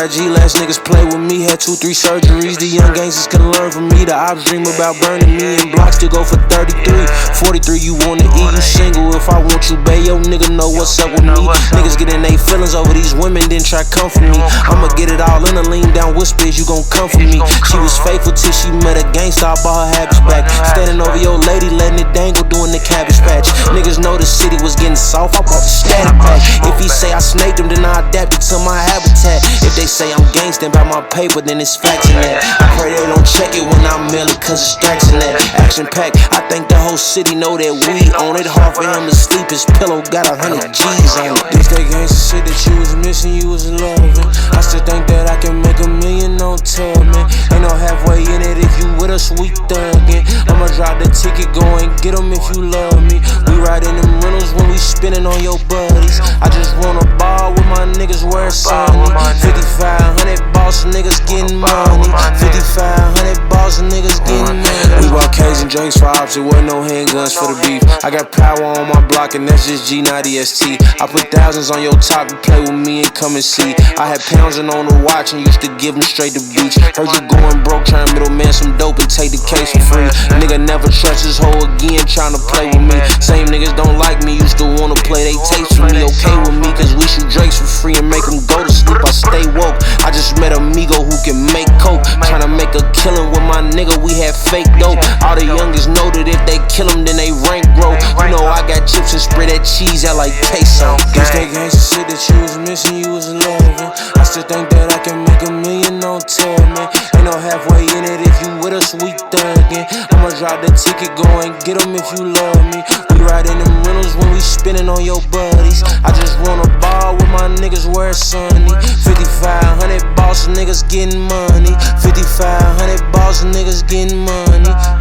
Fat G, last niggas play with me, had 2-3 surgeries. The young gangsters can learn from me. The ops dream about burning me, and blocks to go for 33. 43, you wanna eat, you single. If I want you, bae, yo nigga know what's up with me. Niggas getting they feelings over these women, then try come for me. I'ma get it all in a lean down whispers, you gon' come for me. She was faithful till she met a gangsta, I bought her habits back. Standing over your lady, letting it dangle, doing the cabbage patch. Niggas know the city was getting soft, I bought the static pack. If he say I snaked him, then I adapted to my habitat. If they say I'm gangsta by my paper, then it's facts in that. I pray they don't check it when I mail it, cause it's stacks in that. Action pack, I think the whole city know that we own it. Hard for him to sleep, his pillow got 100 G's on it. This that gangsta shit that you was missing, you was loving. I still think that I can make $1 million on tour, man. Ain't no halfway in it, if you with us, we thuggin'. I'ma drop the ticket, go and get them if you love me. We riding them rentals when we spinning on your buddies. I just wanna ball with my niggas where it's sunny. 5,500 boss niggas getting money. 5,500 boss niggas getting money. We bought K's and drinks for ops, it wasn't no handguns for the beef. I got power on my block and that's just G, not EST. I put thousands on your top, you play with me and come and see. I had pounds on the watch and used to give them straight to beach. Heard you going broke, trying to middleman some dope and take the case for free. Nigga never trust his hoe again, trying to play with me. Same niggas don't like me, used to wanna play they tapes for me. Okay with me, cause we shoot Drakes for free and make them go to sleep. I stay woke, I just met a Migo who can make coke. Tryna make a killing with my nigga, we had fake dope. All the youngest know that if they kill him, then they rank grow. You know I got chips and spread that cheese out like queso. Guess that gangsta shit that you was missing, you was loving. I still think that I can make $1 million on tour, man. Ain't no halfway in it, if you with us, we thuggin'. I'ma drop the ticket, go and get them if you love me. We riding them rentals when we spinning on your buddies. I just wanna ball with my niggas where it's sunny. 5,500 boss niggas getting money. 5,500 boss niggas getting money.